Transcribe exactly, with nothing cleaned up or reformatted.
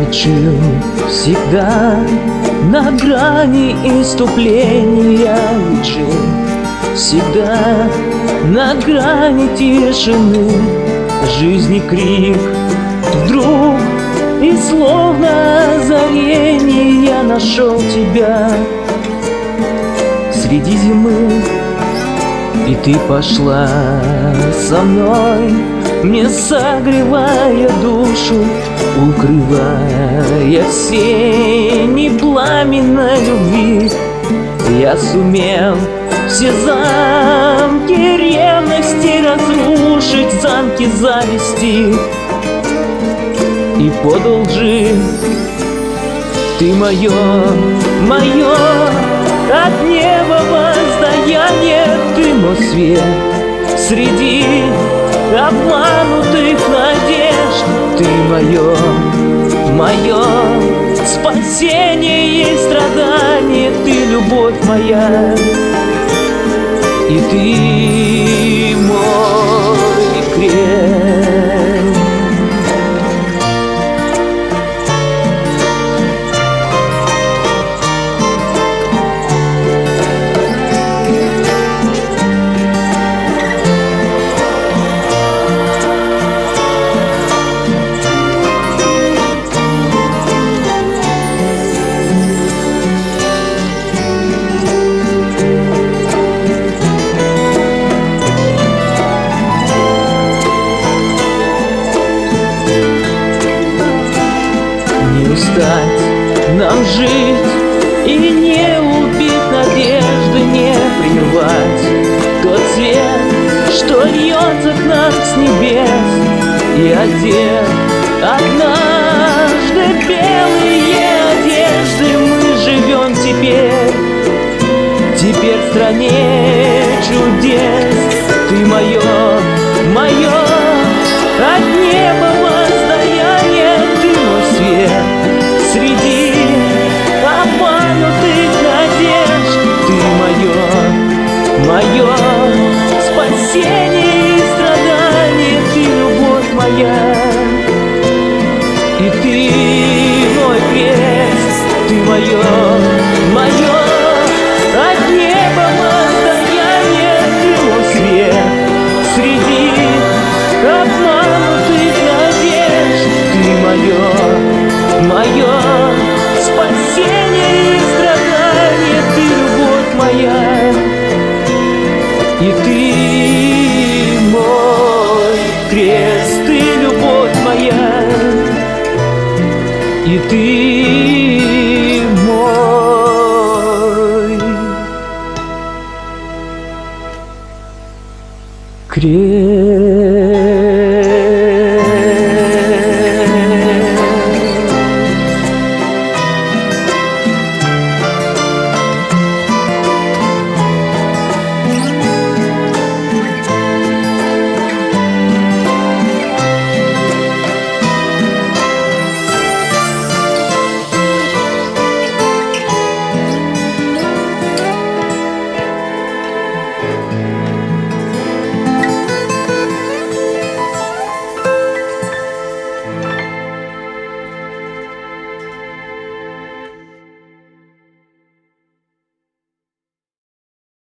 учил всегда на грани иступления, ведь жил всегда на грани тишины. Жизни крик вдруг, и словно озарение я нашел тебя среди зимы. И ты пошла со мной, мне согревая душу, укрывая все синей пламенной любви. Я сумел все замки ревности разрушить, замки зависти, и подал жизнь. Ты мое, мое от неба воздаяние, ты мой свет среди обманутых надежд. Ты мое, мое спасение и страдание, ты любовь моя, и ты мой крест. Нам жить и не убить надежды, не прервать тот свет, что льется к нам с небес, и одет однажды белые одежды. Мы живем теперь, теперь в стране чудес. Ты мое, мое от неба воздаяние, ты мой свет среди обманутых надежд. Ты мое, мое спасение и страдание, ты любовь моя, и ты мой крест. Ты мое, мое от неба воздаяние, ты мой свет среди обманутых надежд. Ты мое, мое спасение и страдание, ты любовь моя, и ты мой крест. Ты любовь моя, и ты